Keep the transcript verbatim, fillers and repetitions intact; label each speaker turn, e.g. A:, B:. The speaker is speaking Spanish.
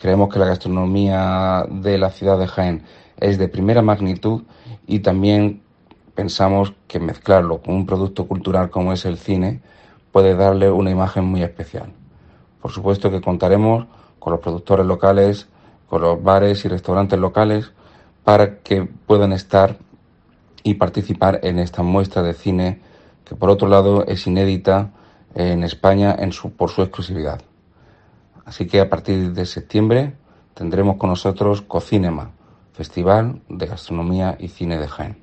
A: Creemos que la gastronomía de la ciudad de Jaén es de primera magnitud y también pensamos que mezclarlo con un producto cultural como es el cine puede darle una imagen muy especial. Por supuesto que contaremos con los productores locales, con los bares y restaurantes locales para que puedan estar y participar en esta muestra de cine que por otro lado es inédita en España en su, por su exclusividad. Así que a partir de septiembre tendremos con nosotros Cocinema, Festival de Gastronomía y Cine de Jaén.